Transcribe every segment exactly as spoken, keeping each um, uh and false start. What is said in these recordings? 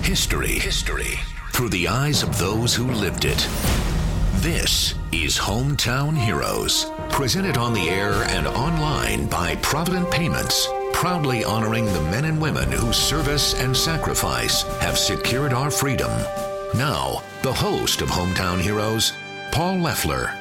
History. History. Through the eyes of those who lived it. This is Hometown Heroes. Presented on the air and online by Provident Payments. Proudly honoring the men and women whose service and sacrifice have secured our freedom. Now, the host of Hometown Heroes, Paul Leffler.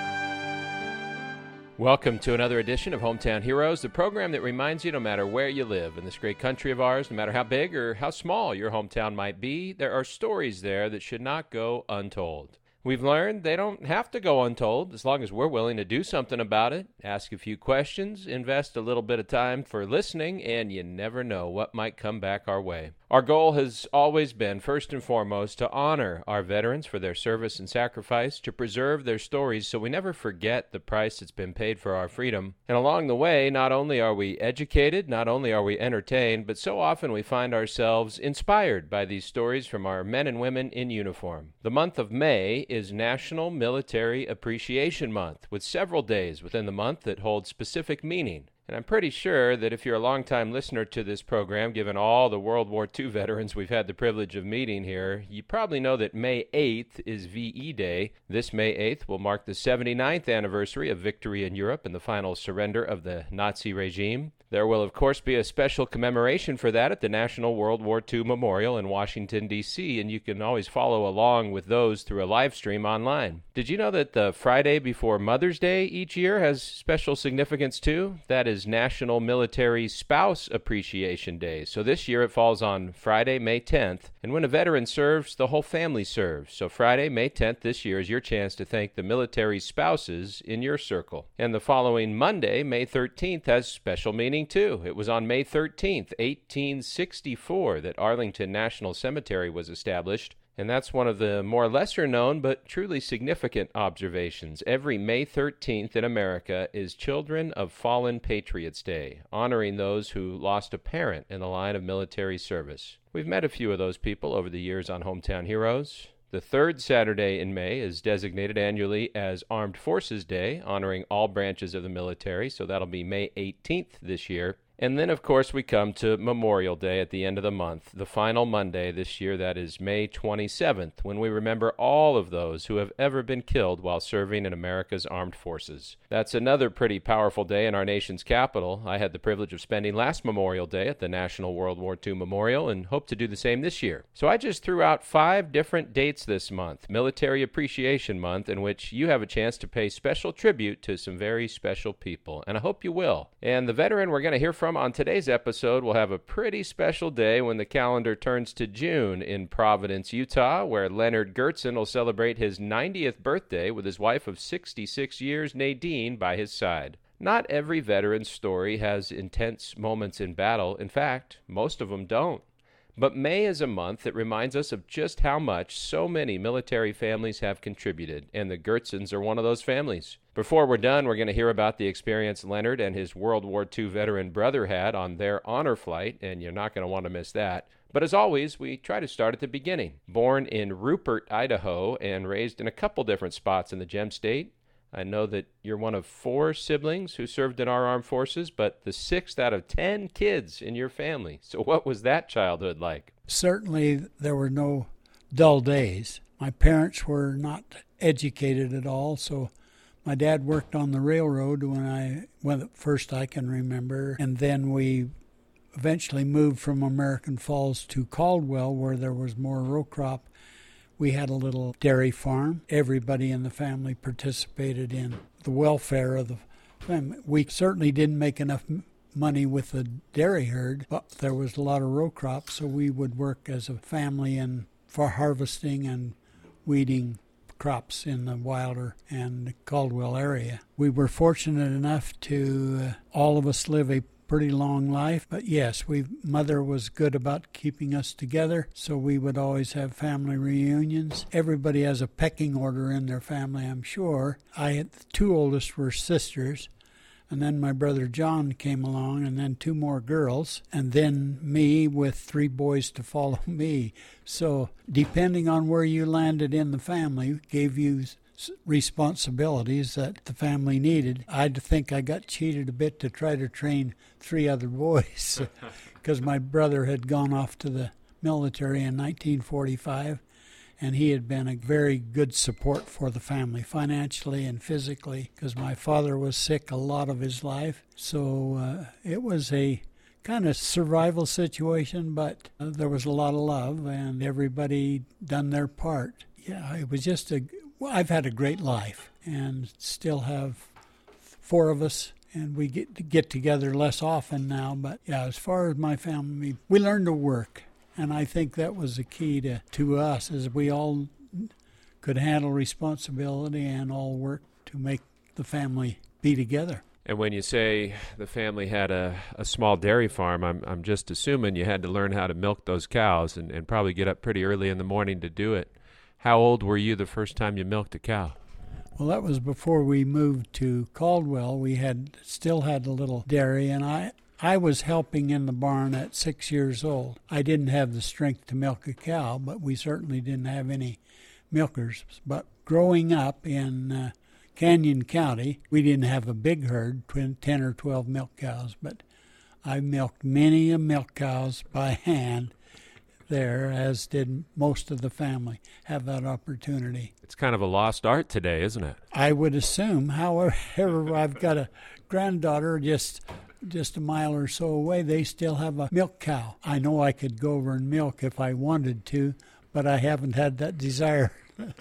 Welcome to another edition of Hometown Heroes, the program that reminds you no matter where you live in this great country of ours, no matter how big or how small your hometown might be, there are stories there that should not go untold. We've learned they don't have to go untold as long as we're willing to do something about it, ask a few questions, invest a little bit of time for listening, and you never know what might come back our way. Our goal has always been, first and foremost, to honor our veterans for their service and sacrifice, to preserve their stories so we never forget the price that's been paid for our freedom. And along the way, not only are we educated, not only are we entertained, but so often we find ourselves inspired by these stories from our men and women in uniform. The month of May is National Military Appreciation Month, with several days within the month that hold specific meaning. And I'm pretty sure that if you're a longtime listener to this program, given all the World War Two veterans we've had the privilege of meeting here, you probably know that May eighth is V E Day. This May eighth will mark the seventy-ninth anniversary of victory in Europe and the final surrender of the Nazi regime. There will, of course, be a special commemoration for that at the National World War Two Memorial in Washington, D C, and you can always follow along with those through a live stream online. Did you know that the Friday before Mother's Day each year has special significance too? That is National Military Spouse Appreciation Day. So this year it falls on Friday, May tenth, and when a veteran serves, the whole family serves. So Friday, May tenth this year is your chance to thank the military spouses in your circle. And the following Monday, May thirteenth, has special meaning too. It was on May thirteenth, eighteen sixty-four, that Arlington National Cemetery was established, and that's one of the more lesser-known but truly significant observations. Every May thirteenth in America is Children of Fallen Patriots Day, honoring those who lost a parent in the line of military service. We've met a few of those people over the years on Hometown Heroes. The third Saturday in May is designated annually as Armed Forces Day, honoring all branches of the military, so that'll be May eighteenth this year. And then, of course, we come to Memorial Day at the end of the month, the final Monday this year, that is May twenty-seventh, when we remember all of those who have ever been killed while serving in America's armed forces. That's another pretty powerful day in our nation's capital. I had the privilege of spending last Memorial Day at the National World War Two Memorial and hope to do the same this year. So I just threw out five different dates this month, Military Appreciation Month, in which you have a chance to pay special tribute to some very special people, and I hope you will. And the veteran we're going to hear from on today's episode will have a pretty special day when the calendar turns to June in Providence, Utah, where Leonard Gertsen will celebrate his ninetieth birthday with his wife of sixty-six years, Nadine, by his side. Not every veteran's story has intense moments in battle. In fact, most of them don't. But May is a month that reminds us of just how much so many military families have contributed, and the Gertsens are one of those families. Before we're done, we're going to hear about the experience Leonard and his World War Two veteran brother had on their honor flight, and you're not going to want to miss that. But as always, we try to start at the beginning. Born in Rupert, Idaho, and raised in a couple different spots in the Gem State, I know that you're one of four siblings who served in our armed forces, but the sixth out of ten kids in your family. So what was that childhood like? Certainly there were no dull days. My parents were not educated at all, so my dad worked on the railroad when I, when first I can remember, and then we eventually moved from American Falls to Caldwell, where there was more row crop. We had a little dairy farm. Everybody in the family participated in the welfare of the family. We certainly didn't make enough money with the dairy herd, but there was a lot of row crops, so we would work as a family in for harvesting and weeding crops in the Wilder and Caldwell area. We were fortunate enough to uh, all of us live a pretty long life, but yes, we mother was good about keeping us together, so we would always have family reunions. Everybody has a pecking order in their family, I'm sure. I had the two oldest were sisters, and then my brother John came along, and then two more girls, and then me with three boys to follow me. So depending on where you landed in the family gave you responsibilities that the family needed. I think I got cheated a bit to try to train three other boys because my brother had gone off to the military in nineteen forty-five, and he had been a very good support for the family, financially and physically, because my father was sick a lot of his life. So uh, it was a kind of survival situation, but uh, there was a lot of love, and everybody done their part. Yeah, it was just a, well, I've had a great life, and still have four of us, and we get to get together less often now. But yeah, as far as my family, we learned to work, and I think that was the key to, to us, is we all could handle responsibility and all work to make the family be together. And when you say the family had a, a small dairy farm, I'm I'm just assuming you had to learn how to milk those cows and, and probably get up pretty early in the morning to do it. How old were you the first time you milked a cow? Well, that was before we moved to Caldwell. We had still had a little dairy, and I, I was helping in the barn at six years old. I didn't have the strength to milk a cow, but we certainly didn't have any milkers. But growing up in uh, Canyon County, we didn't have a big herd, ten or twelve milk cows, but I milked many a milk cows by hand there, as did most of the family have that opportunity. It's kind of a lost art today, isn't it? I would assume. However, I've got a granddaughter just just a mile or so away. They still have a milk cow. I know I could go over and milk if I wanted to, but I haven't had that desire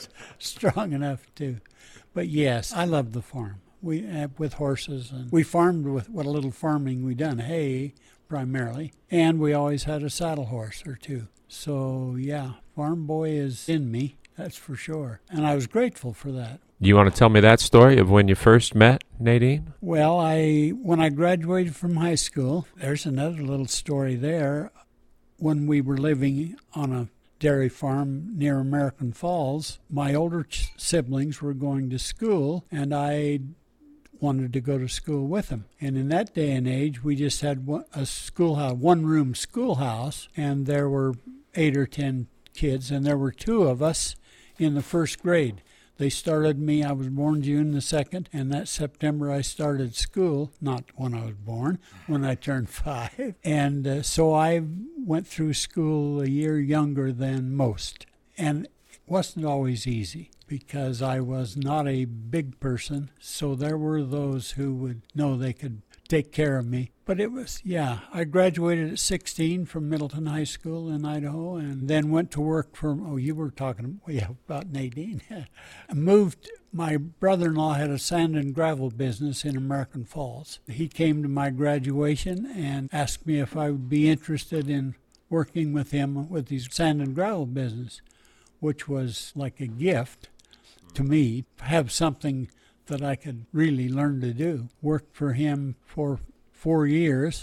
strong enough to. But yes, I love the farm. We uh, with horses, and we farmed with what little farming we done, hay primarily, and we always had a saddle horse or two. So yeah, farm boy is in me, that's for sure, and I was grateful for that. Do you want to tell me that story of when you first met Nadine? Well, I when I graduated from high school, there's another little story there. When we were living on a dairy farm near American Falls, my older ch- siblings were going to school, and I wanted to go to school with them. And in that day and age, we just had one, a schoolhouse, one-room schoolhouse, and there were eight or ten kids, and there were two of us in the first grade. They started me, I was born June the second, and that September I started school, not when I was born, when I turned five. And uh, so I went through school a year younger than most. And it wasn't always easy, because I was not a big person, so there were those who would know they could take care of me. But it was, yeah, I graduated at sixteen from Middleton High School in Idaho, and then went to work for, oh, you were talking yeah, about Nadine. I moved, my brother-in-law had a sand and gravel business in American Falls. He came to my graduation and asked me if I would be interested in working with him with his sand and gravel business, which was like a gift to me, have something that I could really learn to do. Worked for him for four years.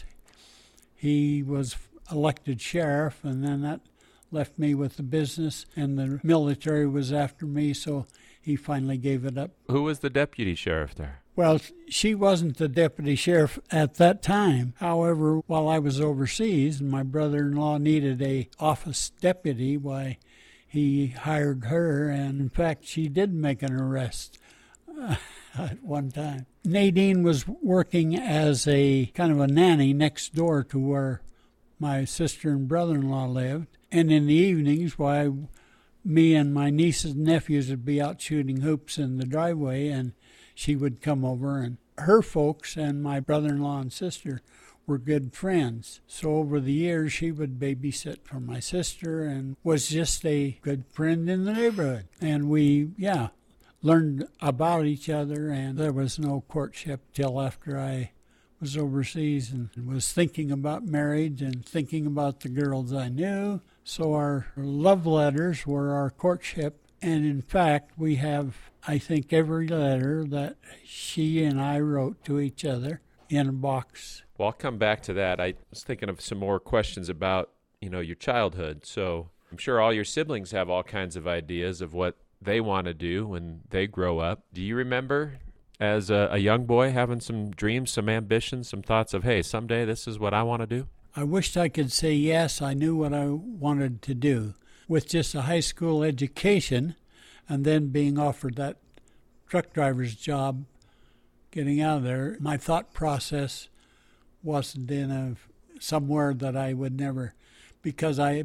He was elected sheriff, and then that left me with the business, and the military was after me, so he finally gave it up. Who was the deputy sheriff there? Well, she wasn't the deputy sheriff at that time. However, while I was overseas and my brother-in-law needed a office deputy, why, he hired her, and in fact, she did make an arrest uh, at one time. Nadine was working as a kind of a nanny next door to where my sister and brother-in-law lived, and in the evenings, why, me and my nieces and nephews would be out shooting hoops in the driveway, and she would come over, and her folks and my brother-in-law and sister were good friends. So over the years, she would babysit for my sister and was just a good friend in the neighborhood. And we, yeah, learned about each other, and there was no courtship till after I was overseas and was thinking about marriage and thinking about the girls I knew. So our love letters were our courtship. And in fact, we have, I think, every letter that she and I wrote to each other in a box. Well, I'll come back to that. I was thinking of some more questions about, you know, your childhood. So I'm sure all your siblings have all kinds of ideas of what they want to do when they grow up. Do you remember as a, a young boy having some dreams, some ambitions, some thoughts of, hey, someday this is what I want to do? I wished I could say yes, I knew what I wanted to do. With just a high school education and then being offered that truck driver's job, getting out of there, my thought process wasn't in a somewhere that I would never, because I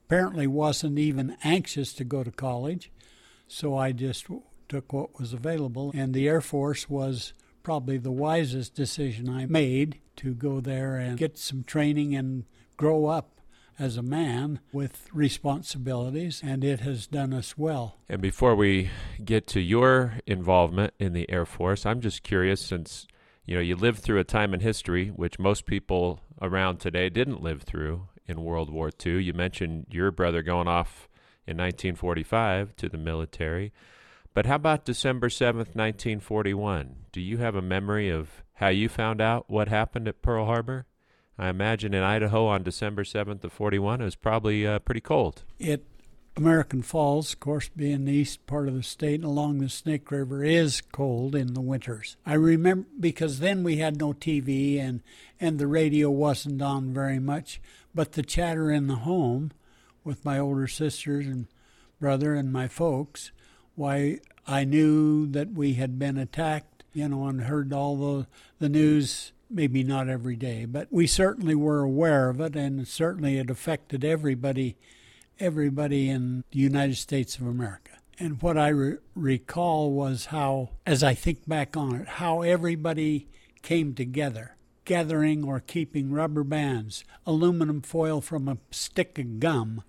apparently wasn't even anxious to go to college, so I just took what was available. And the Air Force was probably the wisest decision I made, to go there and get some training and grow up as a man with responsibilities, and it has done us well. And before we get to your involvement in the Air Force, I'm just curious, since you know you lived through a time in history which most people around today didn't live through in World War Two. You mentioned your brother going off in nineteen forty-five to the military. But how about December seventh, nineteen forty-one? Do you have a memory of how you found out what happened at Pearl Harbor? I imagine in Idaho on December seventh of forty-one, it was probably uh, pretty cold. It, American Falls, of course, being the east part of the state along the Snake River, is cold in the winters. I remember, because then we had no T V and, and the radio wasn't on very much, but the chatter in the home with my older sisters and brother and my folks, why, I knew that we had been attacked, you know, and heard all the, the news. Maybe not every day, but we certainly were aware of it, and certainly it affected everybody everybody in the United States of America. And what I re- recall was how, as I think back on it, how everybody came together, gathering or keeping rubber bands, aluminum foil from a stick of gum,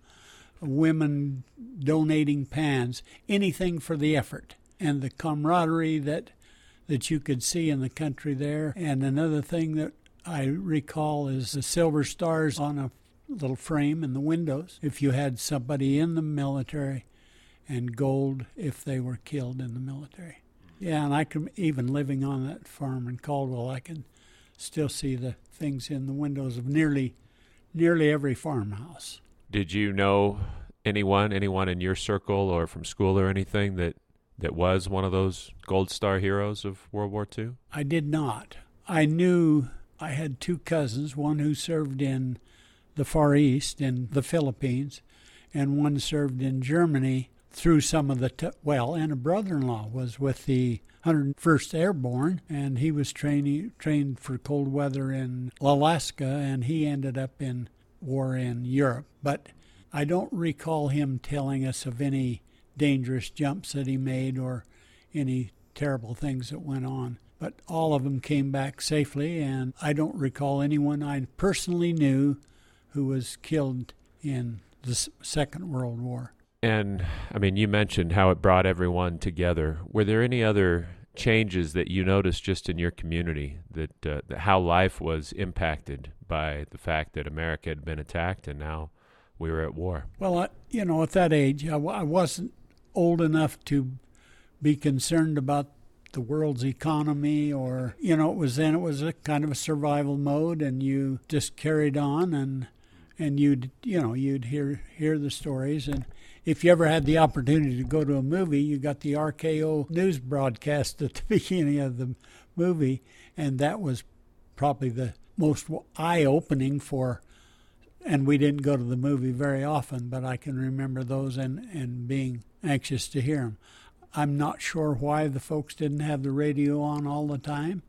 women donating pans, anything for the effort, and the camaraderie that that you could see in the country there. And another thing that I recall is the silver stars on a little frame in the windows if you had somebody in the military, and gold if they were killed in the military. Yeah, and I can, even living on that farm in Caldwell, I can still see the things in the windows of nearly nearly every farmhouse. Did you know anyone, anyone in your circle or from school or anything that that was one of those Gold Star heroes of World War Two? I did not. I knew I had two cousins, one who served in the Far East, in the Philippines, and one served in Germany through some of the, t- well, and a brother-in-law was with the one hundred first Airborne, and he was training, trained for cold weather in Alaska, and he ended up in war in Europe. But I don't recall him telling us of any dangerous jumps that he made or any terrible things that went on. But all of them came back safely, and I don't recall anyone I personally knew who was killed in the Second World War. And, I mean, you mentioned how it brought everyone together. Were there any other changes that you noticed just in your community, that, uh, that how life was impacted by the fact that America had been attacked and now we were at war? Well, I, you know, at that age, I, I wasn't old enough to be concerned about the world's economy, or, you know, it was then it was a kind of a survival mode, and you just carried on, and and you'd, you know, you'd hear hear the stories. And if you ever had the opportunity to go to a movie, you got the R K O news broadcast at the beginning of the movie, and that was probably the most eye-opening for, and we didn't go to the movie very often, but I can remember those and, and being anxious to hear them. I'm not sure why the folks didn't have the radio on all the time,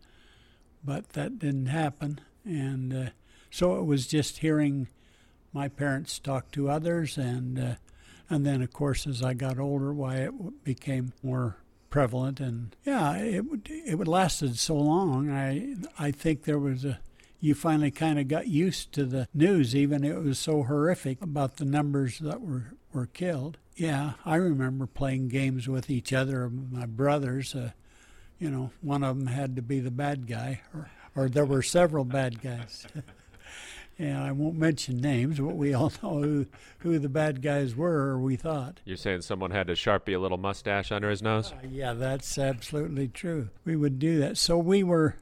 but that didn't happen. And uh, so it was just hearing my parents talk to others, and uh, and then, of course, as I got older, why it became more prevalent. And yeah, it would it would lasted so long. I I think there was a you finally kind of got used to the news, even it was so horrific about the numbers that were, were killed. Yeah, I remember playing games with each other, my brothers. Uh, you know, one of them had to be the bad guy, or, or there were several bad guys. Yeah, I won't mention names, but we all know who, who the bad guys were, or we thought. You're saying someone had to Sharpie a little mustache under his nose? Uh, yeah, that's absolutely true. We would do that. So we were...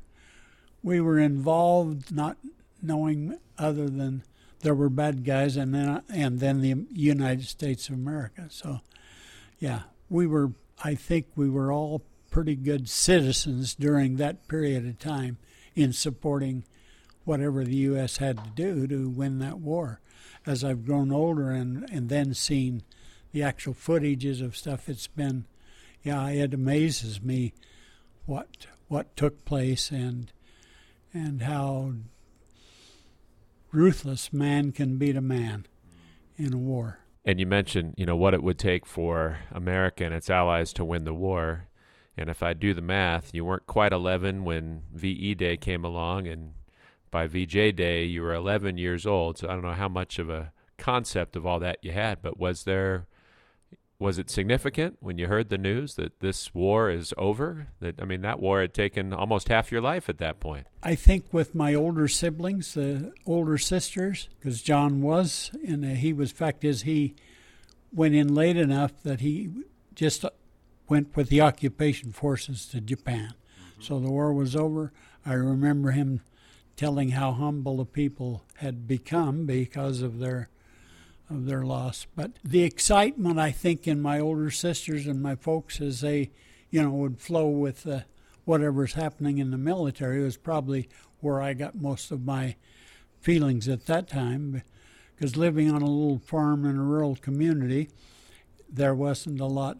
We were involved, not knowing other than there were bad guys, and then and then the United States of America. So, yeah, we were. I think we were all pretty good citizens during that period of time in supporting whatever the U S had to do to win that war. As I've grown older and and then seen the actual footages of stuff, it's been, yeah, it amazes me what what took place, and. and how ruthless man can be to man. in a war. And you mentioned, you know, what it would take for America and its allies to win the war. And if I do the math, you weren't quite eleven when V E Day came along, and by V J Day, you were eleven years old. So I don't know how much of a concept of all that you had, but was there, was it significant when you heard the news that this war is over? That, I mean, that war had taken almost half your life at that point. I think with my older siblings, the older sisters, because John was, and he was, fact is, he went in late enough that he just went with the occupation forces to Japan. Mm-hmm. So the war was over. I remember him telling how humble the people had become because of their of their loss. But the excitement, I think, in my older sisters and my folks as they, you know, would flow with uh, whatever's happening in the military was probably where I got most of my feelings at that time. Because living on a little farm in a rural community, there wasn't a lot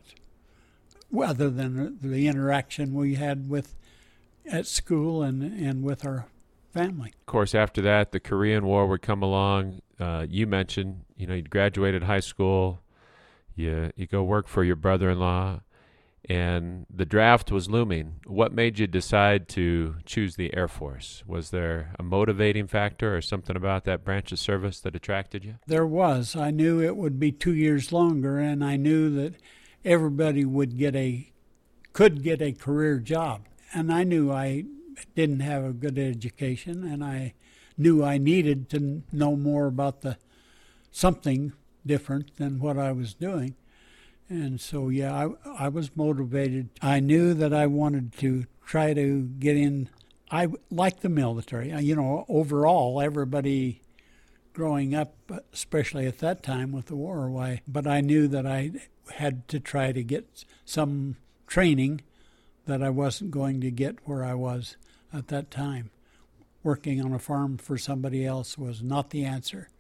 other than the interaction we had with at school and, and with our family. Of course, after that, the Korean War would come along. Uh, you mentioned, you know, you graduated high school, you you go work for your brother-in-law, and the draft was looming. What made you decide to choose the Air Force? Was there a motivating factor or something about that branch of service that attracted you? There was. I knew it would be two years longer, and I knew that everybody would get a could get a career job. And I knew I didn't have a good education, and I knew I needed to know more about the something different than what I was doing. And so, yeah, I, I was motivated. I knew that I wanted to try to get in. I like the military. You know, overall, everybody growing up, especially at that time with the war, why? But I knew that I had to try to get some training that I wasn't going to get where I was at that time. Working on a farm for somebody else was not the answer.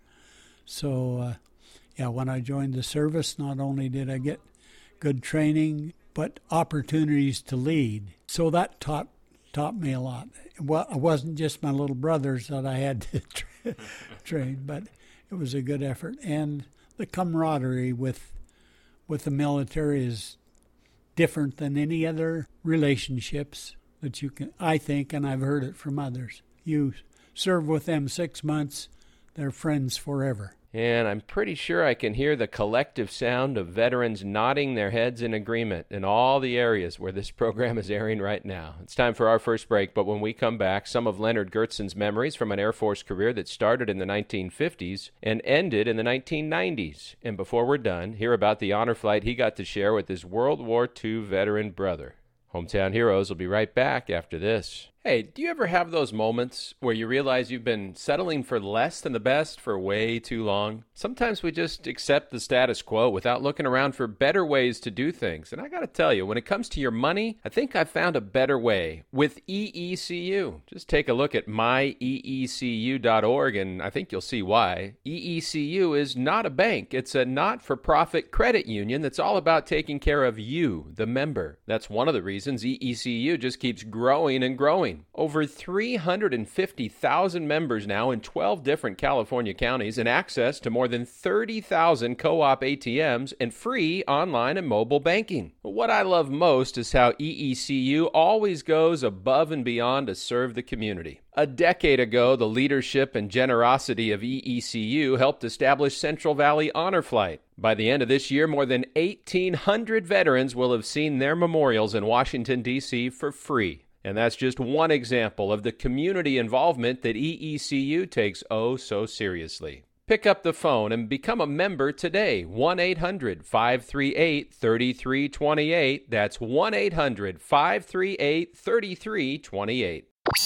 So, uh, yeah, when I joined the service, not only did I get good training, but opportunities to lead. So that taught taught me a lot. Well, it wasn't just my little brothers that I had to tra- train, but it was a good effort. And the camaraderie with with the military is different than any other relationships that you can, I think, and I've heard it from others. You serve with them six months, they're friends forever. And I'm pretty sure I can hear the collective sound of veterans nodding their heads in agreement in all the areas where this program is airing right now. It's time for our first break, but when we come back, some of Leonard Gertson's memories from an Air Force career that started in the nineteen fifties and ended in the nineteen nineties. And before we're done, hear about the honor flight he got to share with his World War Two veteran brother. Hometown Heroes will be right back after this. Hey, do you ever have those moments where you realize you've been settling for less than the best for way too long? Sometimes we just accept the status quo without looking around for better ways to do things. And I got to tell you, when it comes to your money, I think I've found a better way with E E C U. Just take a look at my E E C U dot org and I think you'll see why. E E C U is not a bank. It's a not-for-profit credit union that's all about taking care of you, the member. That's one of the reasons E E C U just keeps growing and growing. Over three hundred fifty thousand members now in twelve different California counties and access to more than thirty thousand co-op A T Ms and free online and mobile banking. What I love most is how E E C U always goes above and beyond to serve the community. A decade ago, the leadership and generosity of E E C U helped establish Central Valley Honor Flight. By the end of this year, more than eighteen hundred veterans will have seen their memorials in Washington, D C for free. And that's just one example of the community involvement that E E C U takes oh so seriously. Pick up the phone and become a member today. one eight hundred five three eight three three two eight. That's one eight hundred five three eight three three two eight.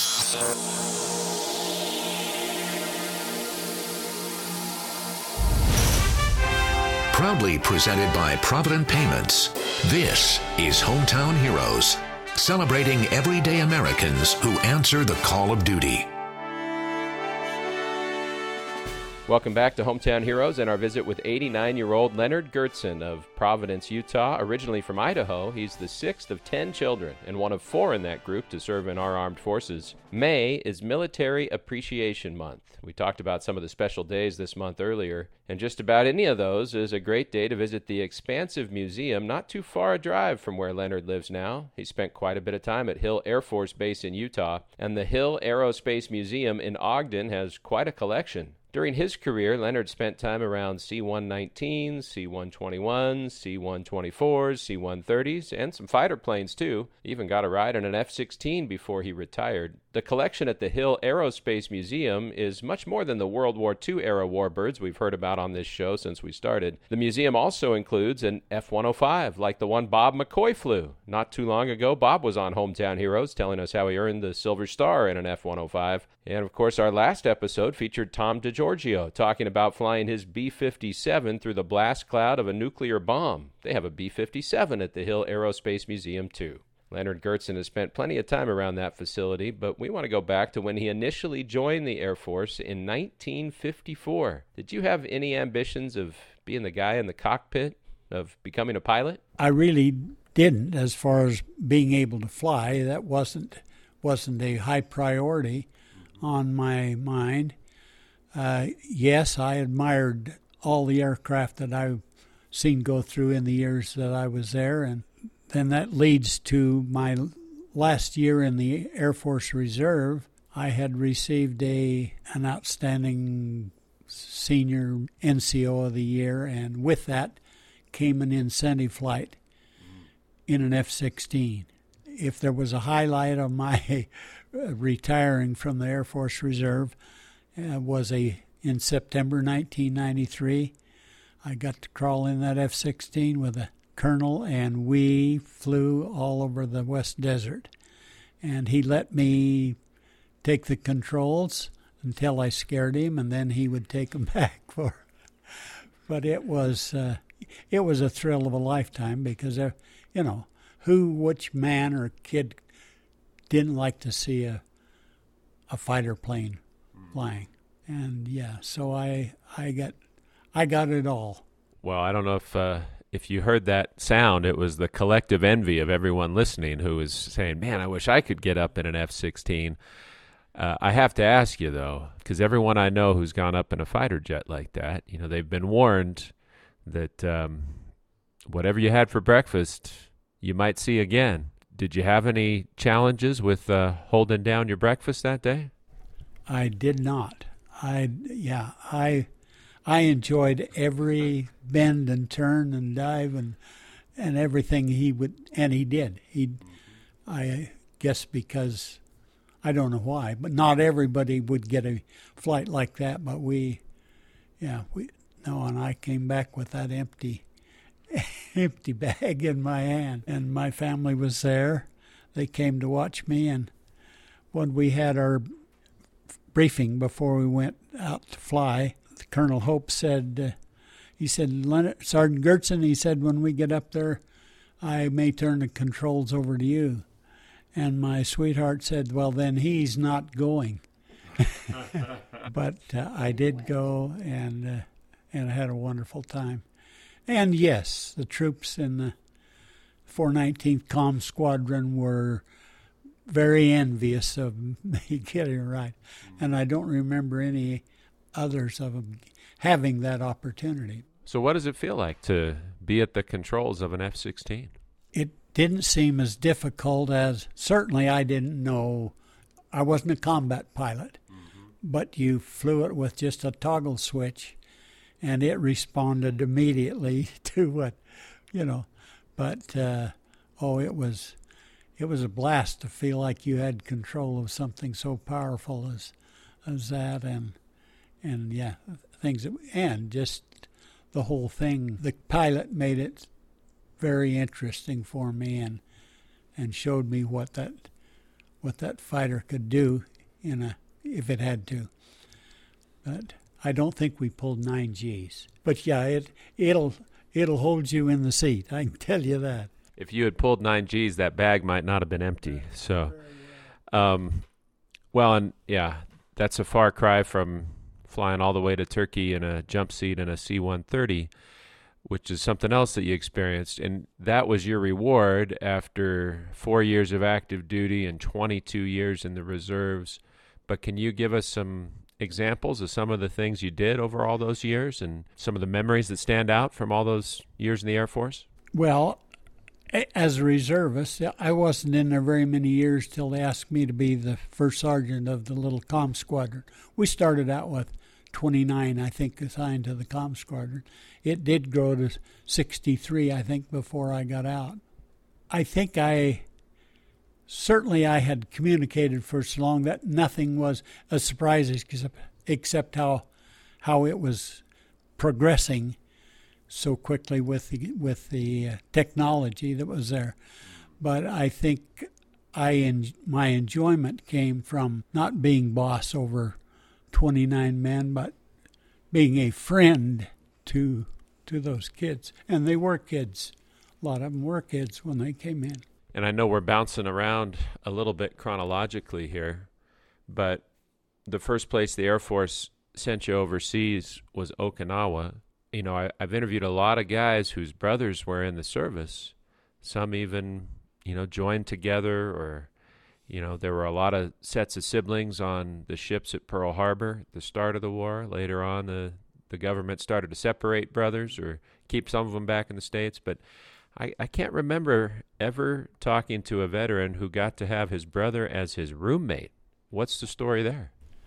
Proudly presented by Provident Payments, this is Hometown Heroes, celebrating everyday Americans who answer the call of duty. Welcome back to Hometown Heroes and our visit with eighty-nine-year-old Leonard Gertzen of Providence, Utah. Originally from Idaho, he's the sixth of ten children and one of four in that group to serve in our armed forces. May is Military Appreciation Month. We talked about some of the special days this month earlier, and just about any of those is a great day to visit the expansive museum not too far a drive from where Leonard lives now. He spent quite a bit of time at Hill Air Force Base in Utah, and the Hill Aerospace Museum in Ogden has quite a collection. During his career, Leonard spent time around C one nineteen, C one twenty-one, C one twenty-fours, C one thirties, and some fighter planes too. He even got a ride in an F sixteen before he retired. The collection at the Hill Aerospace Museum is much more than the World War Two era warbirds we've heard about on this show since we started. The museum also includes an F one oh five, like the one Bob McCoy flew. Not too long ago, Bob was on Hometown Heroes telling us how he earned the Silver Star in an F one oh five. And of course, our last episode featured Tom DeGiorgio talking about flying his B fifty-seven through the blast cloud of a nuclear bomb. They have a B fifty-seven at the Hill Aerospace Museum too. Leonard Gertzen has spent plenty of time around that facility, but we want to go back to when he initially joined the Air Force in nineteen fifty-four. Did you have any ambitions of being the guy in the cockpit, of becoming a pilot? I really didn't. As far as being able to fly, that wasn't wasn't a high priority on my mind. Uh, yes, I admired all the aircraft that I've seen go through in the years that I was there, and then that leads to my last year in the Air Force Reserve. I had received a an outstanding senior N C O of the year, and with that came an incentive flight in an F sixteen. If there was a highlight of my retiring from the Air Force Reserve, uh, was a in September nineteen ninety-three. I got to crawl in that F sixteen with a colonel, and we flew all over the West Desert. And he let me take the controls until I scared him, and then he would take them back for. But it was uh, it was a thrill of a lifetime because, uh, you know, who, which man or kid didn't like to see a a fighter plane flying? And yeah, so I I got I got it all. Well, I don't know if uh, if you heard that sound, it was the collective envy of everyone listening who was saying, "Man, I wish I could get up in an F sixteen." Uh, I have to ask you though, because everyone I know who's gone up in a fighter jet like that, you know, they've been warned that um, whatever you had for breakfast, you might see again. Did you have any challenges with uh, holding down your breakfast that day? I did not. I yeah, I I enjoyed every bend and turn and dive and and everything he would, and he did. He, I guess because I don't know why, but not everybody would get a flight like that. But we, yeah, we no, and I came back with that empty. empty bag in my hand, and my family was there. They came to watch me, and when we had our briefing before we went out to fly, Colonel Hope said, uh, he said, Leonard, Sergeant Gertzen, he said, when we get up there, I may turn the controls over to you. And my sweetheart said, well, then he's not going. But uh, I did go, and uh, and I had a wonderful time. And yes, the troops in the four nineteenth Com Squadron were very envious of me getting a ride. And I don't remember any others of them having that opportunity. So what does it feel like to be at the controls of an F sixteen? It didn't seem as difficult as, certainly I didn't know, I wasn't a combat pilot, mm-hmm. but you flew it with just a toggle switch, and it responded immediately to what, you know. But, uh, oh, it was it was a blast to feel like you had control of something so powerful as as that. And, and yeah, things, that, and just the whole thing. The pilot made it very interesting for me and and showed me what that what that fighter could do in a if it had to. But I don't think we pulled nine G's. But yeah, it it'll it'll hold you in the seat. I can tell you that. If you had pulled nine G's, that bag might not have been empty. So, um, well, and yeah, that's a far cry from flying all the way to Turkey in a jump seat in a C one thirty, which is something else that you experienced. And that was your reward after four years of active duty and twenty-two years in the reserves. But can you give us some examples of some of the things you did over all those years and some of the memories that stand out from all those years in the Air Force? Well, as a reservist, I wasn't in there very many years till they asked me to be the first sergeant of the little comm squadron. We started out with twenty-nine, I think, assigned to the comm squadron. It did grow to sixty-three, I think, before I got out. I think I, certainly I had communicated for so long that nothing was a surprise except, except how, how it was progressing so quickly with the, with the uh, technology that was there. But I think I en- my enjoyment came from not being boss over twenty-nine men, but being a friend to to those kids. And they were kids. A lot of them were kids when they came in. And I know we're bouncing around a little bit chronologically here, but the first place the Air Force sent you overseas was Okinawa. You know, I, I've interviewed a lot of guys whose brothers were in the service. Some even, you know, joined together, or, you know, there were a lot of sets of siblings on the ships at Pearl Harbor at the start of the war. Later on, the, the government started to separate brothers or keep some of them back in the States. But I, I can't remember ever talking to a veteran who got to have his brother as his roommate. What's the story there?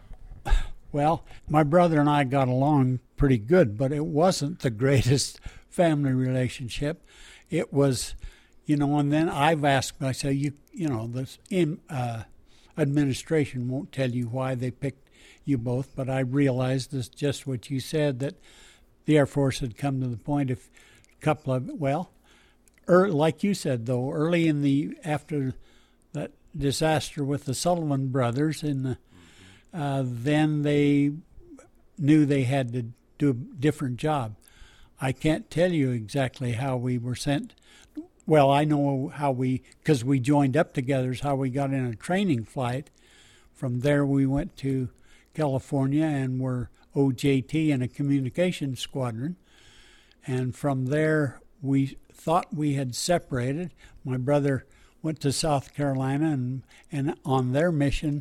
Well, my brother and I got along pretty good, but it wasn't the greatest family relationship. It was, you know, and then I've asked, I say, you you know, this in, uh, administration won't tell you why they picked you both, but I realized this just what you said, that the Air Force had come to the point of a couple of, well, er, like you said, though, early in the, after that disaster with the Sullivan brothers in the, Uh, then they knew they had to do a different job. I can't tell you exactly how we were sent. Well, I know how we, because we joined up together, is how we got in a training flight. From there we went to California and were O J T in a communications squadron. And from there we thought we had separated. My brother went to South Carolina and, and on their mission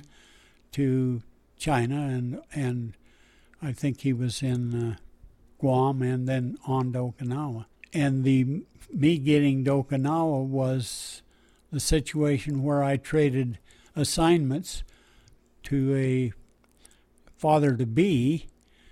to China, and and I think he was in uh, Guam and then on to Okinawa. And the me getting to Okinawa was the situation where I traded assignments to a father-to-be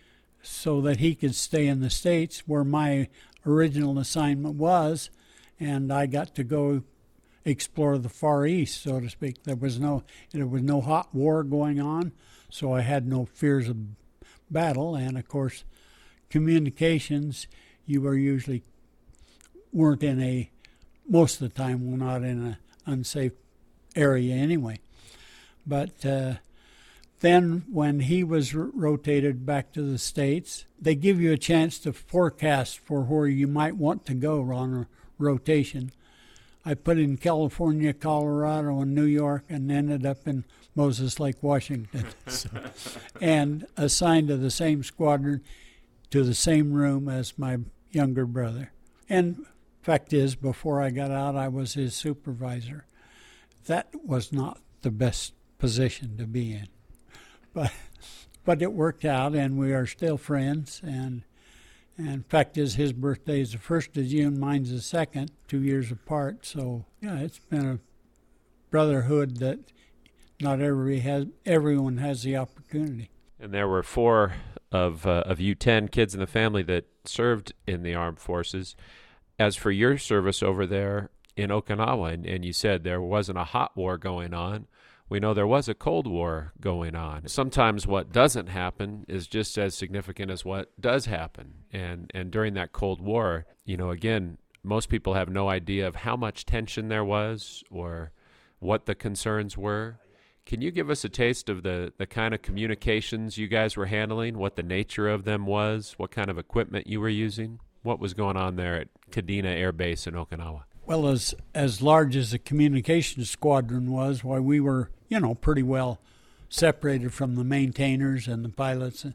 so that he could stay in the States where my original assignment was, and I got to go explore the Far East, so to speak. There was no there was no hot war going on, so I had no fears of battle. And of course, communications, you were usually weren't in a most of the time we're not in an unsafe area anyway. But uh, then when he was r- rotated back to the States, they give you a chance to forecast for where you might want to go on a rotation. I put in California, Colorado, and New York, and ended up in Moses Lake, Washington, so, and assigned to the same squadron, to the same room as my younger brother. And fact is, before I got out, I was his supervisor. That was not the best position to be in, but but it worked out, and we are still friends. And And fact is, his birthday is the first of June, mine's the second, two years apart. So, yeah, it's been a brotherhood that not every has, everyone has the opportunity. And there were four of uh, of you ten kids in the family that served in the armed forces. As for your service over there in Okinawa, and, and you said there wasn't a hot war going on, we know there was a Cold War going on. Sometimes what doesn't happen is just as significant as what does happen. And and during that Cold War, you know, again, most people have no idea of how much tension there was or what the concerns were. Can you give us a taste of the, the kind of communications you guys were handling, what the nature of them was, what kind of equipment you were using? What was going on there at Kadena Air Base in Okinawa? Well, as as large as the communications squadron was, why we were, you know, pretty well separated from the maintainers and the pilots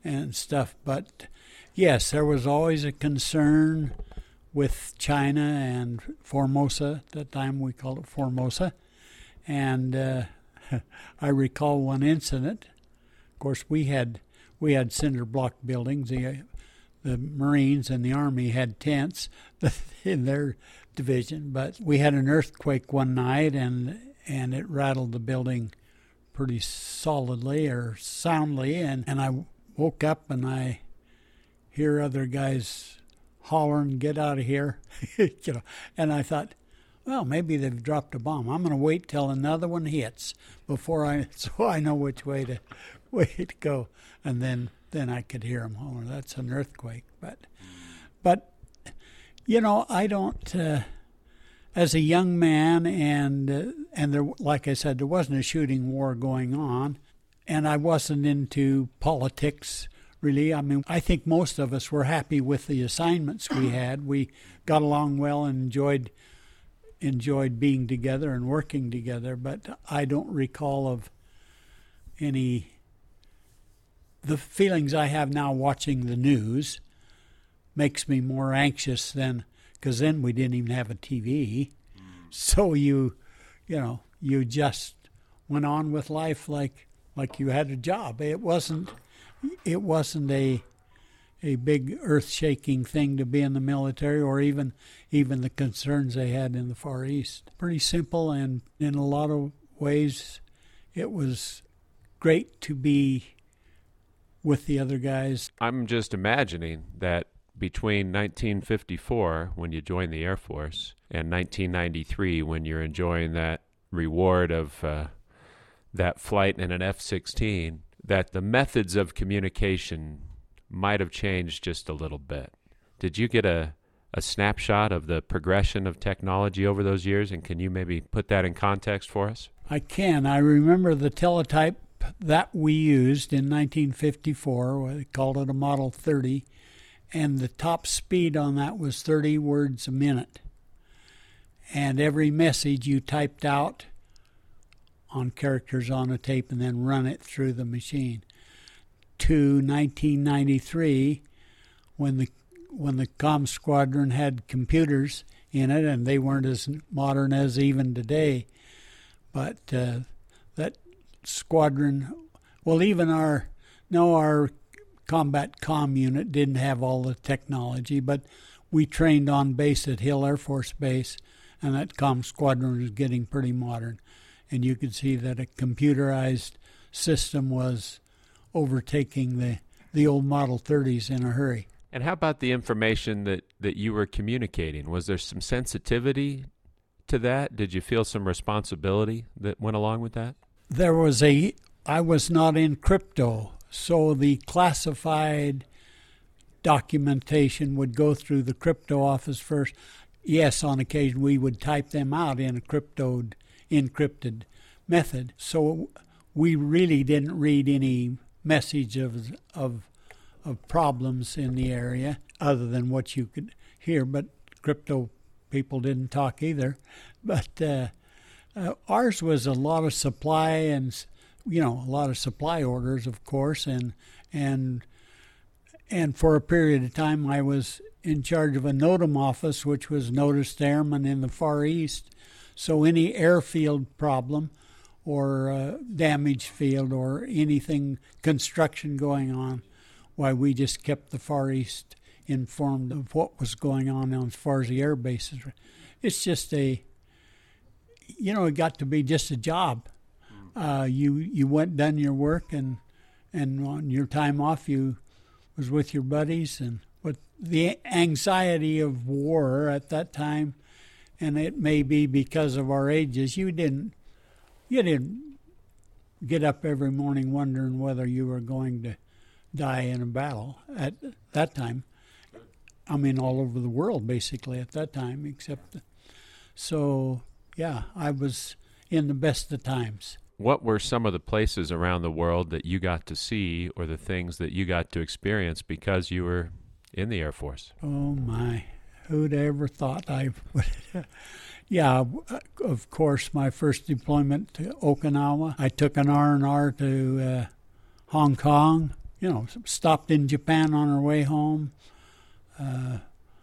and stuff. But yes, there was always a concern with China and Formosa. At that time we called it Formosa. And uh, I recall one incident. Of course, we had we had cinder block buildings. The, the Marines and the Army had tents in their division. But we had an earthquake one night, and and it rattled the building pretty solidly or soundly. And, and I woke up and I hear other guys hollering, "Get out of here!" you know. And I thought, well, maybe they've dropped a bomb. I'm going to wait till another one hits before I, so I know which way to, way to go. And then, then I could hear them holler. That's an earthquake. But, but, you know, I don't. Uh, as a young man, and uh, and there, like I said, there wasn't a shooting war going on, and I wasn't into politics. Really, I mean, I think most of us were happy with the assignments we had. We got along well and enjoyed enjoyed being together and working together. But I don't recall of any. The feelings I have now watching the news makes me more anxious than, because then we didn't even have a T V, so you, you know, you just went on with life like like you had a job. It wasn't. It wasn't a a big earth-shaking thing to be in the military, or even even the concerns they had in the Far East. Pretty simple, and in a lot of ways, it was great to be with the other guys. I'm just imagining that between nineteen fifty-four, when you joined the Air Force, and nineteen ninety-three, when you're enjoying that reward of uh, that flight in an F sixteen, that the methods of communication might have changed just a little bit. Did you get a, a snapshot of the progression of technology over those years, and can you maybe put that in context for us? I can. I remember the teletype that we used in nineteen fifty-four. We called it a Model thirty, and the top speed on that was thirty words a minute. And every message you typed out on characters on a tape and then run it through the machine. To nineteen ninety-three, when the when the comm squadron had computers in it, and they weren't as modern as even today, but uh, that squadron, well, even our no, our combat comm unit didn't have all the technology, but we trained on base at Hill Air Force Base, and that comm squadron was getting pretty modern. And you could see that a computerized system was overtaking the, the old Model thirties in a hurry. And how about the information that, that you were communicating? Was there some sensitivity to that? Did you feel some responsibility that went along with that? There was a, I was not in crypto, so the classified documentation would go through the crypto office first. Yes, on occasion we would type them out in a cryptoed encrypted method. So we really didn't read any message of of of problems in the area other than what you could hear. But crypto people didn't talk either. But uh, uh, ours was a lot of supply and, you know, a lot of supply orders, of course, and and and for a period of time I was in charge of a NOTAM office, which was Noticed Airmen in the Far East. So any airfield problem or uh, damaged field or anything, construction going on, why we just kept the Far East informed of what was going on as far as the air bases. It's just a, you know, it got to be just a job. Uh, you you went, done your work, and and on your time off you was with your buddies. And with the anxiety of war at that time, and it may be because of our ages, you didn't you didn't get up every morning wondering whether you were going to die in a battle at that time. I mean, all over the world, basically, at that time, except... So, yeah, I was in the best of times. What were some of the places around the world that you got to see, or the things that you got to experience because you were in the Air Force? Oh, my. Who'd ever thought I would... Yeah, of course, my first deployment to Okinawa, I took an R and R to uh, Hong Kong, you know, stopped in Japan on our way home. Uh,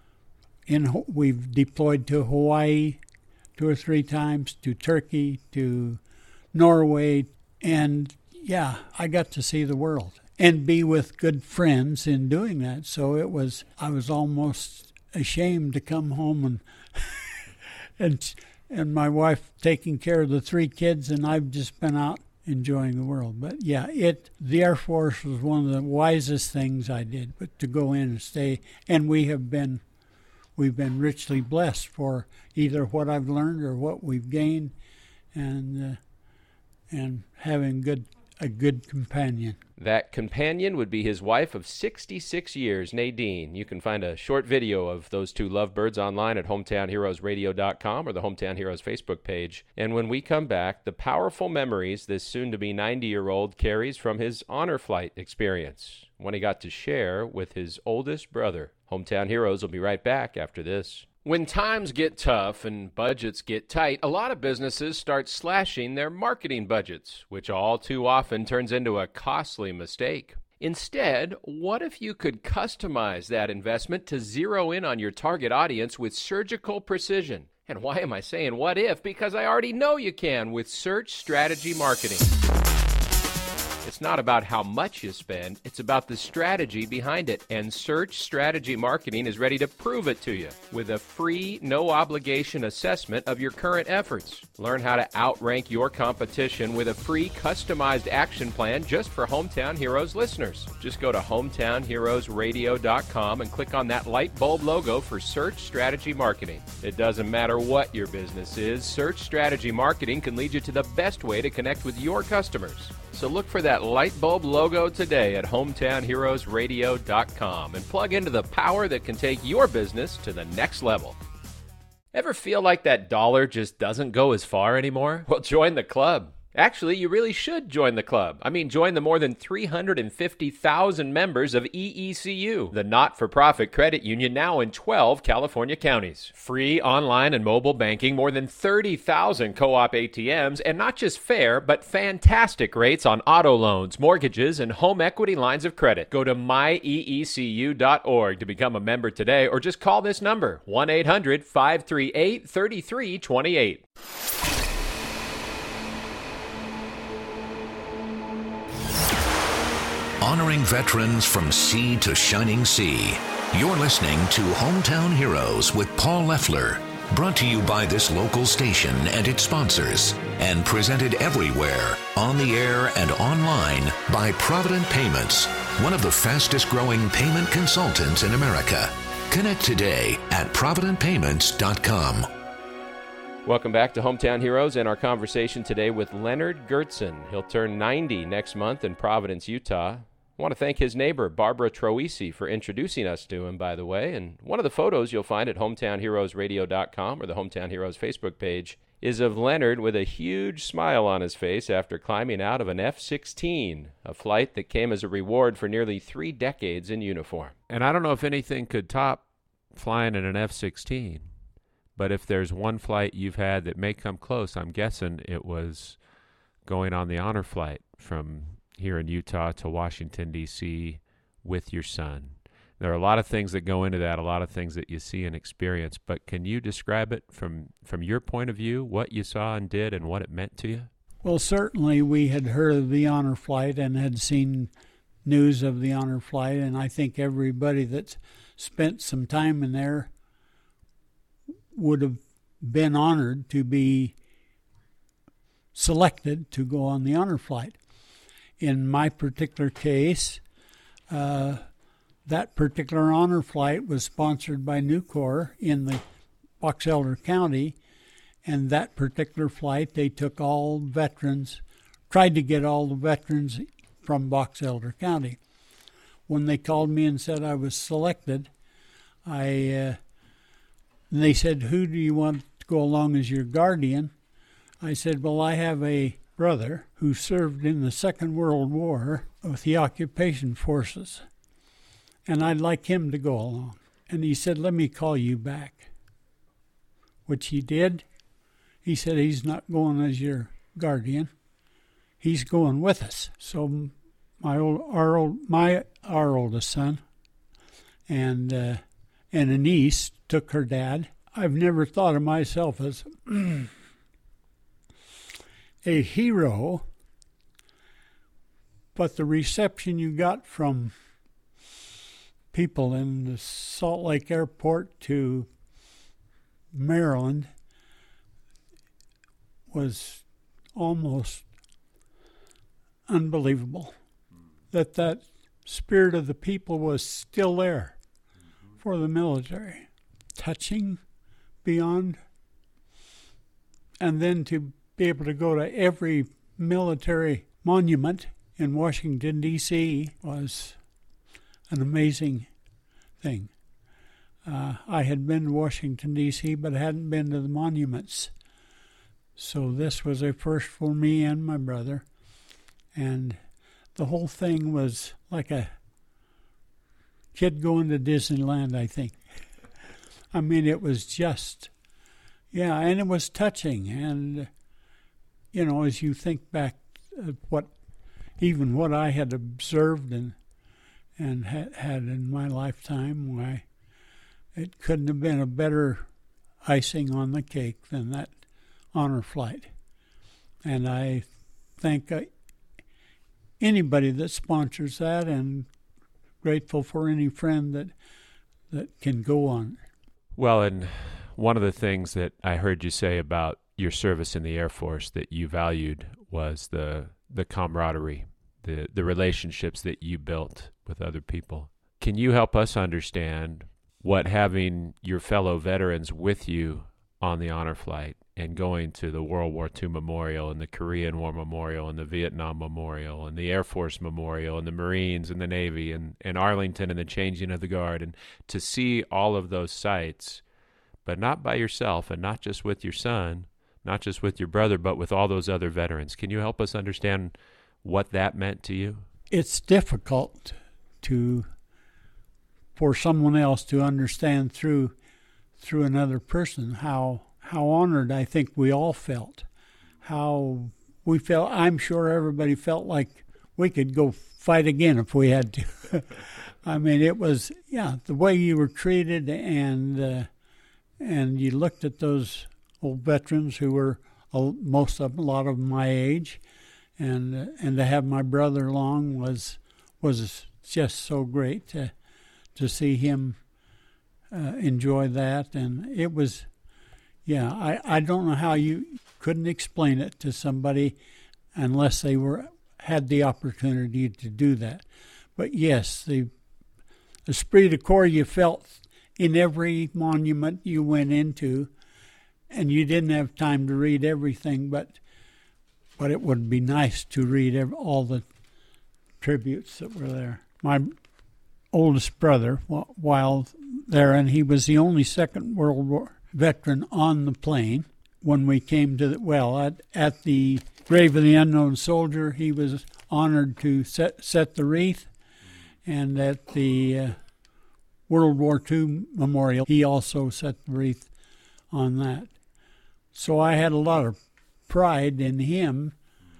in we've deployed to Hawaii two or three times, to Turkey, to Norway, and yeah, I got to see the world and be with good friends in doing that. So it was, I was almost ashamed to come home and and and my wife taking care of the three kids, and I've just been out enjoying the world. But yeah, it the Air Force was one of the wisest things I did, but to go in and stay, and we have been we've been richly blessed for either what I've learned or what we've gained, and uh, and having good a good companion. That companion would be his wife of sixty-six years, Nadine. You can find a short video of those two lovebirds online at hometown heroes radio dot com or the Hometown Heroes Facebook page. And when we come back, the powerful memories this soon-to-be ninety-year-old carries from his honor flight experience, when he got to share with his oldest brother. Hometown Heroes will be right back after this. When times get tough and budgets get tight, a lot of businesses start slashing their marketing budgets, which all too often turns into a costly mistake. Instead, what if you could customize that investment to zero in on your target audience with surgical precision? And why am I saying what if? Because I already know you can with Search Strategy Marketing. It's not about how much you spend, it's about the strategy behind it. And Search Strategy Marketing is ready to prove it to you with a free, no-obligation assessment of your current efforts. Learn how to outrank your competition with a free, customized action plan just for Hometown Heroes listeners. Just go to hometown heroes radio dot com and click on that light bulb logo for Search Strategy Marketing. It doesn't matter what your business is, Search Strategy Marketing can lead you to the best way to connect with your customers. So look for that light bulb logo today at hometown heroes radio dot com and plug into the power that can take your business to the next level. Ever feel like that dollar just doesn't go as far anymore? Well, join the club. Actually, you really should join the club. I mean, join the more than three hundred fifty thousand members of E E C U, the not-for-profit credit union now in twelve California counties. Free online and mobile banking, more than thirty thousand co-op A T Ms, and not just fair, but fantastic rates on auto loans, mortgages, and home equity lines of credit. Go to my e e c u dot org to become a member today, or just call this number, one eight hundred five three eight three three two eight. Honoring veterans from sea to shining sea. You're listening to Hometown Heroes with Paul Leffler. Brought to you by this local station and its sponsors. And presented everywhere, on the air and online, by Provident Payments, one of the fastest growing payment consultants in America. Connect today at provident payments dot com. Welcome back to Hometown Heroes and our conversation today with Leonard Gertzen. He'll turn ninety next month in Providence, Utah. I want to thank his neighbor, Barbara Troisi, for introducing us to him, by the way. And one of the photos you'll find at hometown heroes radio dot com or the Hometown Heroes Facebook page is of Leonard with a huge smile on his face after climbing out of an F sixteen, a flight that came as a reward for nearly three decades in uniform. And I don't know if anything could top flying in an F sixteen, but if there's one flight you've had that may come close, I'm guessing it was going on the honor flight from here in Utah to Washington, D C with your son. There are a lot of things that go into that, a lot of things that you see and experience, but can you describe it from, from your point of view, what you saw and did and what it meant to you? Well, certainly we had heard of the honor flight and had seen news of the honor flight, and I think everybody that's spent some time in there would have been honored to be selected to go on the honor flight. In my particular case, uh, that particular honor flight was sponsored by Nucor in the Box Elder County, and that particular flight, they took all veterans, tried to get all the veterans from Box Elder County. When they called me and said I was selected, I uh, and they said, "Who do you want to go along as your guardian?" I said, "Well, I have a brother who served in the Second World War with the occupation forces, and I'd like him to go along." And he said, "Let me call you back," which he did. He said, "He's not going as your guardian. He's going with us." So my old, our old, my our oldest son, and uh, and a niece took her dad. I've never thought of myself as a hero, but the reception you got from people in the Salt Lake Airport to Maryland was almost unbelievable. That that spirit of the people was still there for the military, touching beyond, and then to be able to go to every military monument in Washington, D C was an amazing thing. Uh, I had been to Washington, D C, but hadn't been to the monuments. So this was a first for me and my brother. And the whole thing was like a kid going to Disneyland, I think. I mean, it was just, yeah, and it was touching. And, you know, as you think back at what, even what I had observed and and ha- had in my lifetime, why, it couldn't have been a better icing on the cake than that honor flight. And I thank uh, anybody that sponsors that, and grateful for any friend that that can go on. Well, and one of the things that I heard you say about your service in the Air Force that you valued was the the camaraderie, the the relationships that you built with other people. Can you help us understand what having your fellow veterans with you on the honor flight and going to the World War Two Memorial and the Korean War Memorial and the Vietnam Memorial and the Air Force Memorial and the Marines and the Navy and, and Arlington and the changing of the Guard, and to see all of those sites, but not by yourself and not just with your son, not just with your brother, but with all those other veterans. Can you help us understand what that meant to you? It's difficult to for someone else to understand through through another person how how honored I think we all felt, how we felt. I'm sure everybody felt like we could go fight again if we had to. I mean, it was, yeah, the way you were treated, and uh, and you looked at those old veterans who were uh, most of them, a lot of them my age, and uh, and to have my brother along was was just so great to to see him uh, enjoy that. And it was, yeah, I, I don't know how you couldn't explain it to somebody unless they were had the opportunity to do that. But yes, the esprit de corps you felt in every monument you went into, and you didn't have time to read everything, but but it would be nice to read every, all the tributes that were there. My oldest brother, while there, and he was the only Second World War veteran on the plane when we came to the, well, at, at the grave of the unknown soldier, he was honored to set, set the wreath, and at the uh, World War Two memorial, he also set the wreath on that. So I had a lot of pride in him,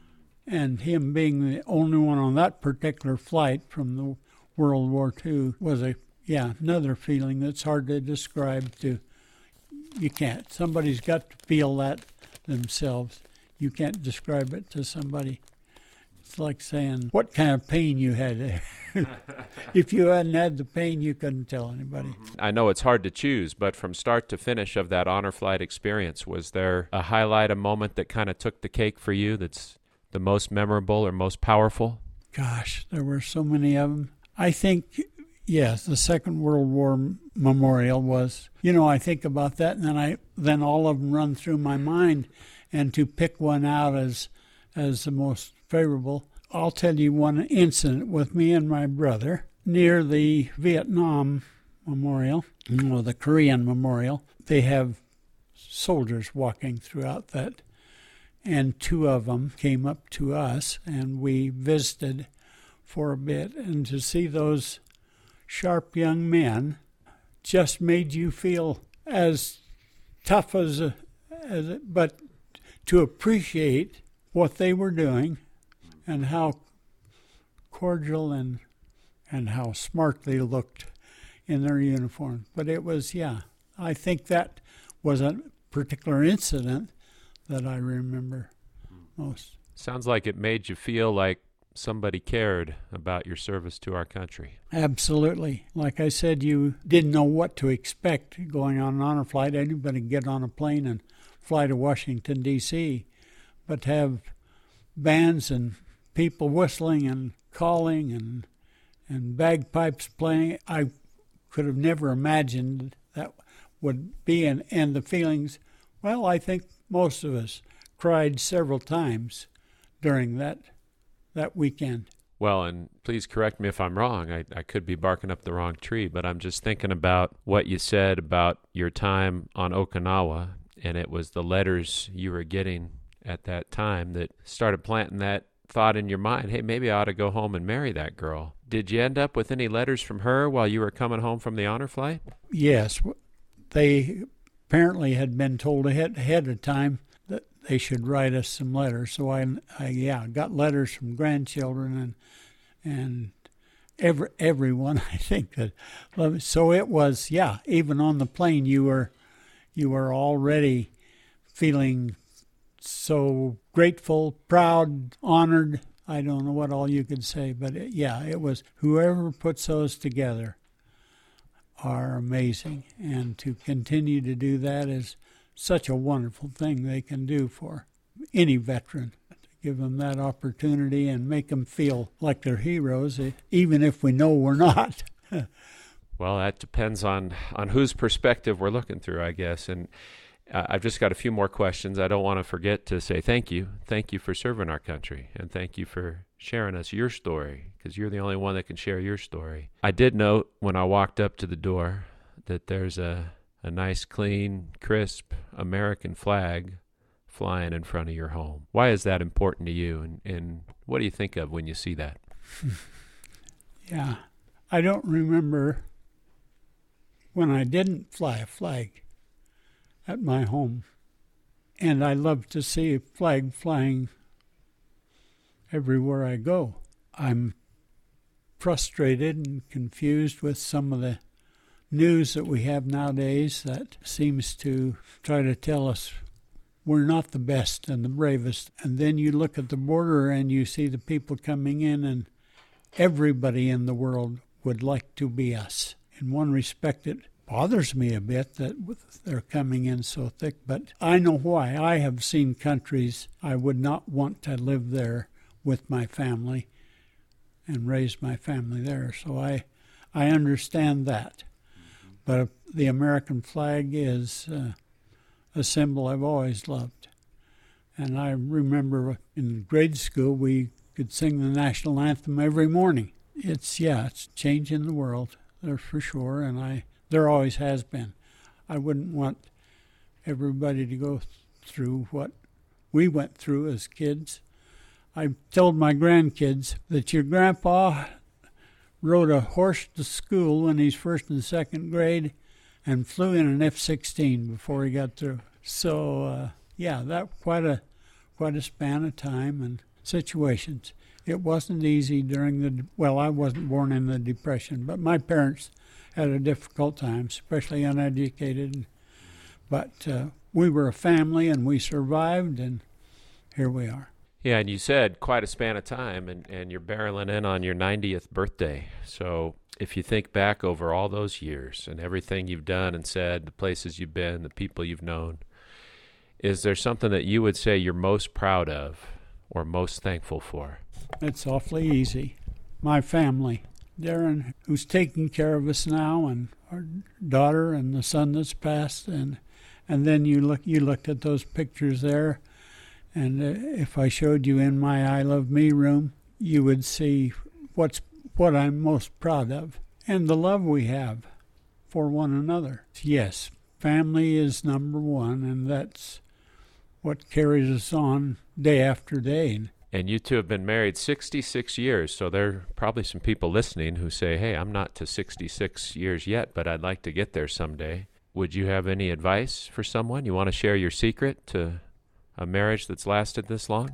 and him being the only one on that particular flight from the World War Two was a, yeah, another feeling that's hard to describe. To you can't. Somebody's got to feel that themselves. You can't describe it to somebody. It's like saying what kind of pain you had there. If you hadn't had the pain, you couldn't tell anybody. I know it's hard to choose, but from start to finish of that honor flight experience, was there a highlight, a moment that kind of took the cake for you that's the most memorable or most powerful? Gosh, there were so many of them. I think, yes, the Second World War Memorial was, you know, I think about that, and then I then all of them run through my mind, and to pick one out as as the most favorable, I'll tell you one incident with me and my brother near the Vietnam Memorial, or the Korean Memorial. They have soldiers walking throughout that, and two of them came up to us, and we visited for a bit, and to see those sharp young men just made you feel as tough as, a, as a, but to appreciate what they were doing and how cordial and and how smart they looked in their uniform. But it was, yeah, I think that was a particular incident that I remember most. Sounds like it made you feel like somebody cared about your service to our country. Absolutely. Like I said, you didn't know what to expect going on an honor flight. Anybody can get on a plane and fly to Washington, D C, but to have bands and people whistling and calling and and bagpipes playing, I could have never imagined that would be. And, and the feelings, well, I think most of us cried several times during that that weekend. Well, and please correct me if I'm wrong. I, I could be barking up the wrong tree, but I'm just thinking about what you said about your time on Okinawa, and it was the letters you were getting at that time that started planting that thought in your mind, hey, maybe I ought to go home and marry that girl. Did you end up with any letters from her while you were coming home from the honor flight? Yes. They apparently had been told ahead, ahead of time that they should write us some letters. So I, I yeah, got letters from grandchildren and and every everyone, I think, that loved it. So it was, yeah, even on the plane you were you were already feeling so grateful, proud, honored. I don't know what all you could say, but it, yeah, it was whoever puts those together are amazing. And to continue to do that is such a wonderful thing they can do for any veteran, to give them that opportunity and make them feel like they're heroes, even if we know we're not. Well, that depends on, on whose perspective we're looking through, I guess. And Uh, I've just got a few more questions. I don't want to forget to say thank you. Thank you for serving our country, and thank you for sharing us your story, because you're the only one that can share your story. I did note when I walked up to the door that there's a, a nice, clean, crisp American flag flying in front of your home. Why is that important to you, and, and what do you think of when you see that? Yeah, I don't remember when I didn't fly a flag at my home. And I love to see a flag flying everywhere I go. I'm frustrated and confused with some of the news that we have nowadays that seems to try to tell us we're not the best and the bravest. And then you look at the border and you see the people coming in, and everybody in the world would like to be us. In one respect, it bothers me a bit that they're coming in so thick, but I know why. I have seen countries I would not want to live there with my family and raise my family there, so I I understand that. But the American flag is uh, a symbol I've always loved. And I remember in grade school we could sing the national anthem every morning. It's, yeah, it's changing the world, that's for sure, and I there always has been. I wouldn't want everybody to go through what we went through as kids. I told my grandkids that your grandpa rode a horse to school when he's first and second grade and flew in an F sixteen before he got through. So, uh, yeah, that quite a quite a span of time and situations. It wasn't easy during the, well, I wasn't born in the Depression, but my parents had a difficult time, especially uneducated. But uh, we were a family, and we survived, and here we are. Yeah, and you said quite a span of time, and, and you're barreling in on your ninetieth birthday. So if you think back over all those years and everything you've done and said, the places you've been, the people you've known, is there something that you would say you're most proud of or most thankful for? It's awfully easy. My family. Darren, who's taking care of us now, and our daughter and the son that's passed, and and then you look you looked at those pictures there, and uh, if I showed you in my I Love Me room, you would see what's what I'm most proud of, and the love we have for one another. Yes, family is number one, and that's what carries us on day after day. And you two have been married sixty-six years, so there are probably some people listening who say, hey, I'm not to sixty-six years yet, but I'd like to get there someday. Would you have any advice for someone? You want to share your secret to a marriage that's lasted this long?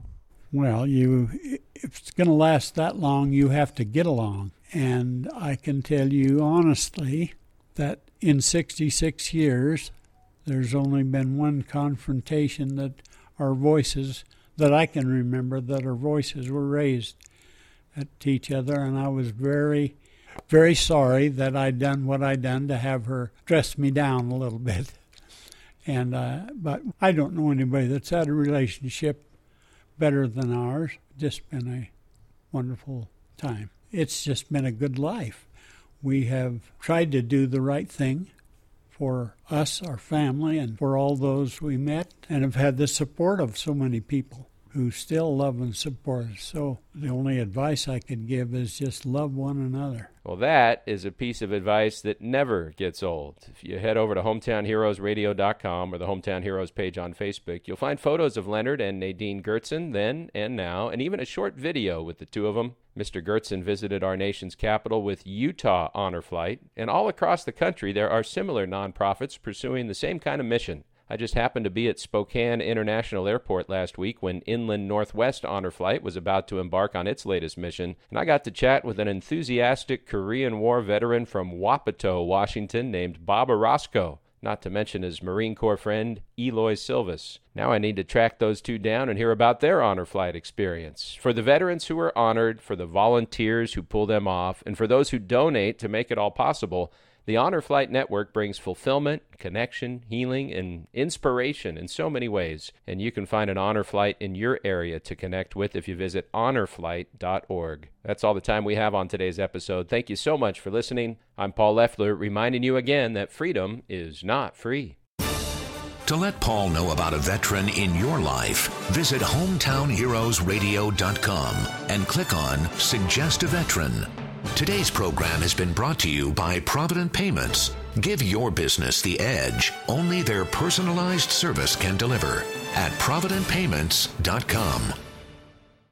Well, you if it's going to last that long, you have to get along. And I can tell you honestly that in sixty-six years, there's only been one confrontation that our voices, that I can remember, that our voices were raised at each other. And I was very, very sorry that I'd done what I'd done to have her dress me down a little bit. And uh, but I don't know anybody that's had a relationship better than ours. Just been a wonderful time. It's just been a good life. We have tried to do the right thing for us, our family, and for all those we met, and have had the support of so many people who still love and support us. So the only advice I could give is just love one another. Well, that is a piece of advice that never gets old. If you head over to hometown heroes radio dot com or the Hometown Heroes page on Facebook, you'll find photos of Leonard and Nadine Gertzen then and now, and even a short video with the two of them. Mister Gertzen visited our nation's capital with Utah Honor Flight, and all across the country there are similar nonprofits pursuing the same kind of mission. I just happened to be at Spokane International Airport last week when Inland Northwest Honor Flight was about to embark on its latest mission, and I got to chat with an enthusiastic Korean War veteran from Wapato, Washington, named Bob Orozco, not to mention his Marine Corps friend, Eloy Silvas. Now I need to track those two down and hear about their honor flight experience. For the veterans who were honored, for the volunteers who pull them off, and for those who donate to make it all possible, the Honor Flight Network brings fulfillment, connection, healing, and inspiration in so many ways. And you can find an honor flight in your area to connect with if you visit honor flight dot org. That's all the time we have on today's episode. Thank you so much for listening. I'm Paul Leffler, reminding you again that freedom is not free. To let Paul know about a veteran in your life, visit hometown heroes radio dot com and click on Suggest a Veteran. Today's program has been brought to you by Provident Payments. Give your business the edge only their personalized service can deliver at provident payments dot com.